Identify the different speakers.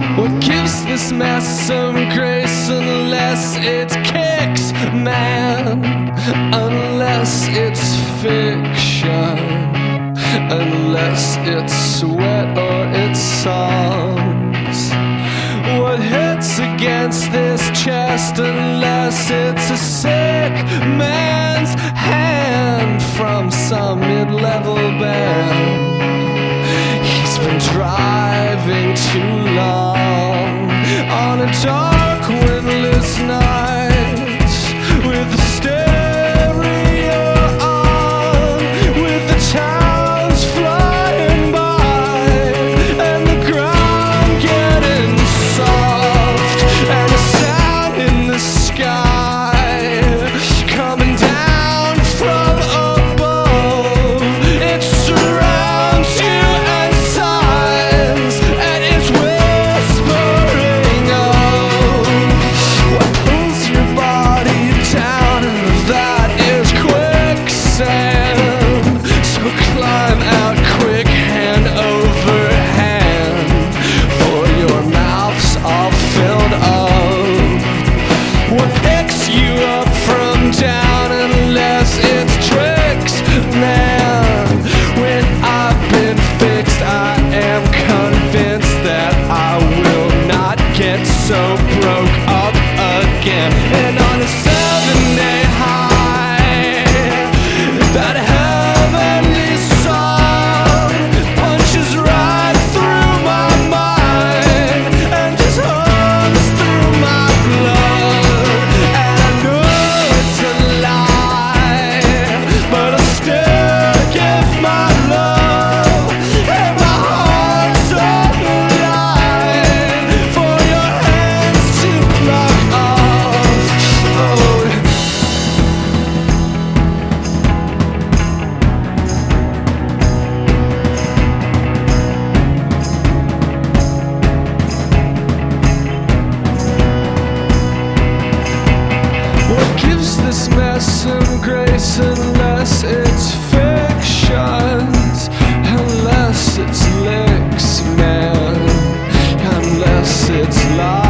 Speaker 1: What gives this mess some grace unless it kicks, man? Unless it's fiction, unless it's sweat or it's songs. What hits against this chest unless it's a sick man's hand from some mid-level band? He's been driving too long on a dark windless night with the stereo on, with the towns flying by and the ground getting soft and a sound in the sky coming down from above. It surrounds you and sighs and it's whispering of what pulls your body down, and that is quicksand. So climb out quick, hand over hand, for your mouth's all filled up. What picks you up from down unless it's tricks, man? When I've been fixed, I am convinced that I will not get so broke up again. And on a 7-day high, that heavenly song punches right through my mind and just hums through my blood. And I know it's a lie, but I still give my love and my heart's on the line for your hands to pluck off. Oh. What gives this mess some grace unless it's fictions, unless it's licks, man, unless it's lies?